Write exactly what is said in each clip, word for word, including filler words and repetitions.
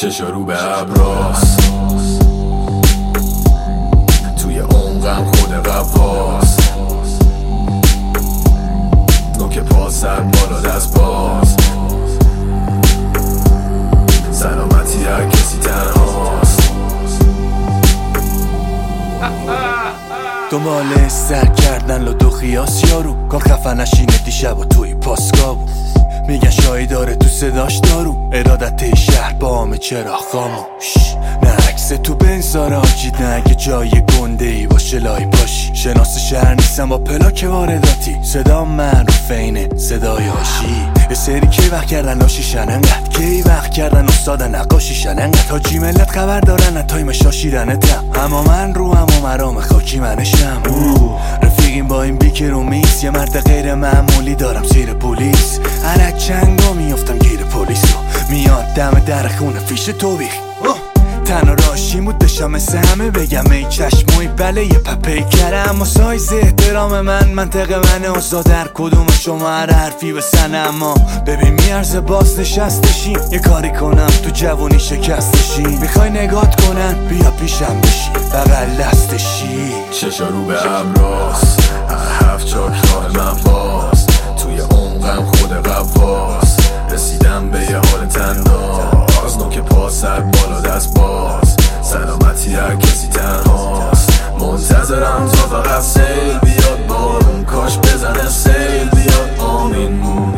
چشا رو به ابراست، توی عمقم خود قواست، نوک پا سر بالا دست باز، سلامتی هر کسی تنهاست. دنبال سر کردن لدو خیاس یارو، کار خفه نشینه دیشب و توی پاسکا بود. میگن شایی داره تو صداش دارو، ارادت شهر با همه چرا خاموش. نه عکس تو بنزار آجید، نه اگه جای گنده ای باشه لای باشی. شناس شهر نیستم با پلاک وارداتی، صدا من رو فینه صدای آشی. یه سری کی وقت کردن لاشیشن انقدر، کی وقت کردن استاد نقاشیشن انقدر. حاجی ملت خبر دارن تایم شاشیرنتم، اما من رو هم و مرام خاکی منشم. رفیقیم با این بیکر و میس، یه مرد غیر معمولی دارم زیر پلیس. هر چنگا میافتم گیر پلیس رو، میاد دم در خونه فیش تو بیخ. تنها راشیم بود داشتم مثل همه بگم ای چشموی بله یه پپی کرم. اما سایز احترام من منطقه منه، اوزا در کدوم شما هر حرفی بسنه. اما ببین میارزه باز نشستشیم، یه کاری کنم تو جوونی شکستشیم. میخوای نگات کنن بیا پیشم بشی بغل دستشی. چشا رو به ابراست، هفت چاک راه من باز، توی عمقم خود قواست، رسیدم به یه حال تنداز، نوک پا سر بالا دست باز، سلامتی هر کسی تنهاست. منتظرم تا فقط سیل بیاد، بارون کاش بزنه سیل بیاد. آمین مون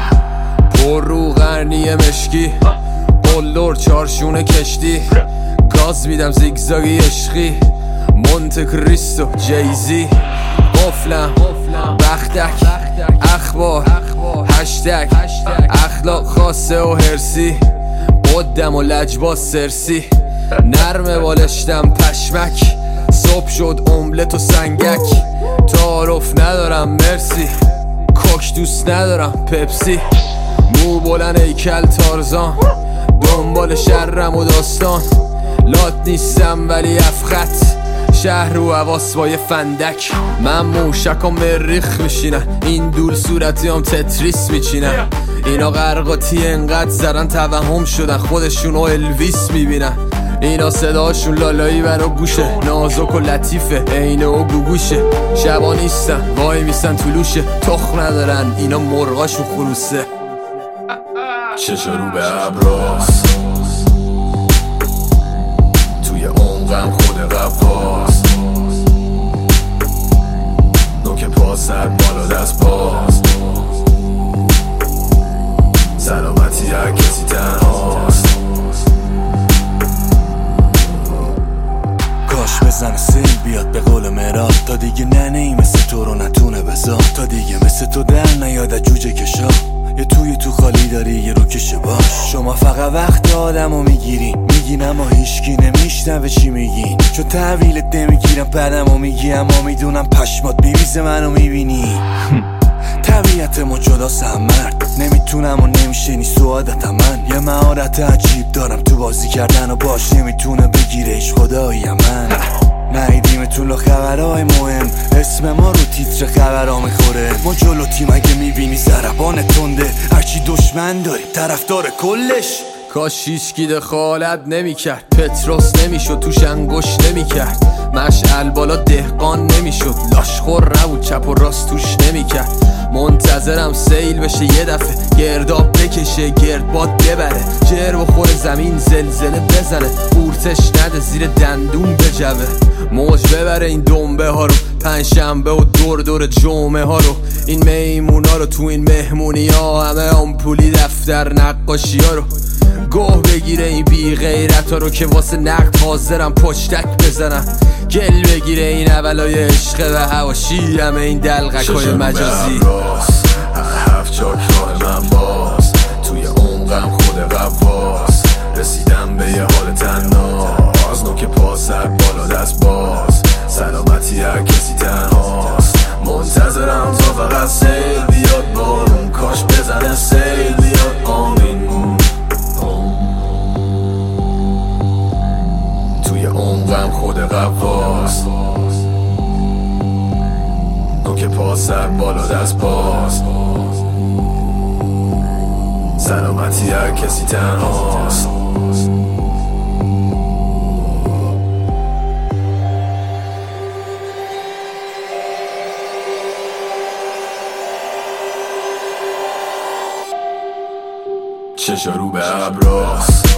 پر رو غرنی مشکی، قلدر چارشون کشتی، گاز میدم زیگزاگی عشقی، مونت کریستو جیزی. قفلم بختک اخبار هشتگ اخلاق خاصه و هرسی، قدم و لجباز سرسی، نرمه بالشتم پشمک، صبح شد املت و سنگک. تعارف ندارم مرسی، کوک دوست ندارم پپسی. مو بلند ایکل تارزان، دنبال شرم و داستان، لات نیستم ولی افخط، شهر و حواس با یه فندک. من موشک و مریخ میشینن، این دول صورتی هم تتریس میچینن. اینا غرقاتی انقدر زدن توهم شدن، خودشون و الویس میبینن. اینا صداشون لالایی برا گوشه، نازک و لطیفه عینه و گوگوشه. شبا نیستن وای میستن طلوشه، تخم ندارن اینا مرغاشون خروسه. چشا رو به ابراست، توی عمقم خود قواست، نوک پا سر بالا دست باز، سلامتی هر کسی تنهاست. کاش بزنه سیل بیاد به قول مراد، تا دیگه ننهی مثل تو رو نتونه بزار، تا دیگه مثل تو در نیاد جوجه کشا. یه توی تو خالی داری یه رو کشه باش. شما فقط وقت آدم رو میگیرین، میگین اما هیچکی نمیشنوه چی میگین. چون تحویلت نمیگیرم بعدم رو میگی، اما میدونم پشمات بیمیزه منو میبینی. طبیعت ما جداست هم مرد، نمیتونم و نمیشه نی سعادتم. من یه مهارت عجیب دارم تو بازی کردن و باش نمیتونه بگیره هیچ خدایی من. نهیدیمتون خبرهای مهم، اسم ما رو تیتر خبرها میخوره. ما جلو تیم اگه میبینی ضربان تنده، هرچی دشمن داری طرفدار کلش. کاش هیچکی دخالت نمیکرد، پتروس نمیشد توش انگشت نمیکرد، مشعل بالا دهقان نمیشد، لاشخور نبود چپ و راست توش نمیکرد. منتظرم سیل بشه یه دفعه، گرداب بکشه گردباد ببره، جر بخوره زمین زلزله بزنه، قورتش نده زیر دندون بجوه. موج ببره این دنبه ها رو، پنجشنبه و دور دور جمعه ها رو، این میمونا رو تو این مهمونی ها، همه آمپولی دفتر نقاشی ها رو. گوه بگیره این بی غیرت ها رو که واسه نقد حاضرم پشتک بزنم. گل بگیره این اولای عشق و هواشی، همه این دلغک های مجازی. هفت چاک راه من باز، توی عمقم خود قواست، رسیدم به یه حال تناز، نوک پا سر بالا دست باز، سلامتی هر کسی تنهاست. منتظرم تا فقط سیل بیاد، بارون کاش بزنه سیل بیاد. آمین مون توی عمقم خود قواست، نوک پا سر بالا دست باز، سلامتی هر کسی تنهاست. چشا رو به ابراس